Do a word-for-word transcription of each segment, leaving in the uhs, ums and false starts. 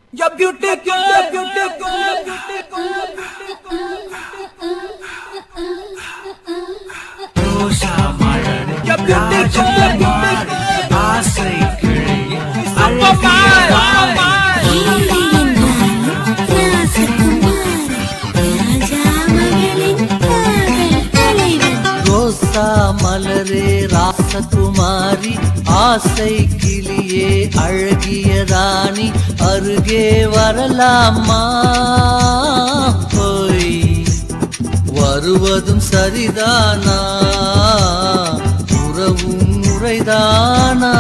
You're beautiful, beautiful, beautiful. Rosa Maran, you're beautiful, beautiful. Asai kiliye, alagiyarani. ரோசா மலரே ராசகுமாரி ஆசை கிளியே அழகிய ராணி அருகே வரலாமா போய் வருவதும் சரிதானா உறவும் முறைதானா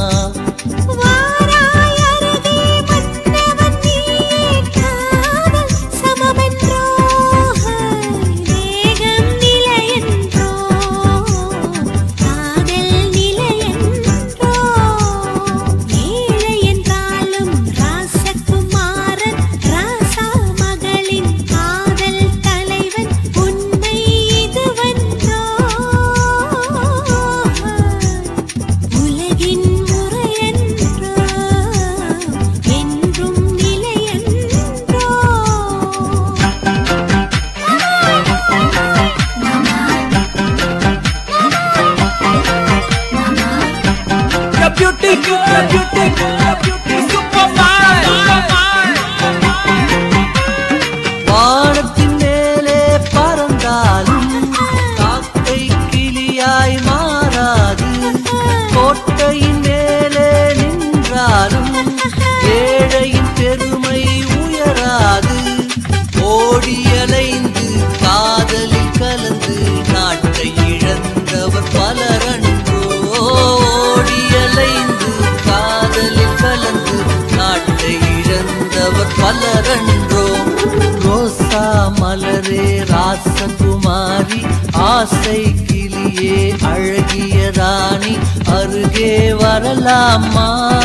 வானத்தின் மேலே பறந்தாலும் காக்கை கிளியாய் மாறாது கோட்டையின் மேலே நின்றாலும் ஏழையின் பெருமை உயராது ஓடி அலைந்து காதலில் கலந்து நாட்டை இழந்தவர் பலரன்றோ ஓடி அலைந்து காதலில் கலந்து நாட்டை இழந்தவர் பலரன்றோ ரோசா மலரே ராசகுமாரி ஆசை கிளியே அழகிய ராணி அருகே வரலாமா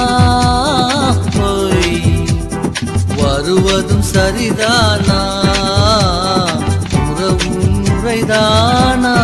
போய் வருவதும் சரிதானா உறவும் முறைதானா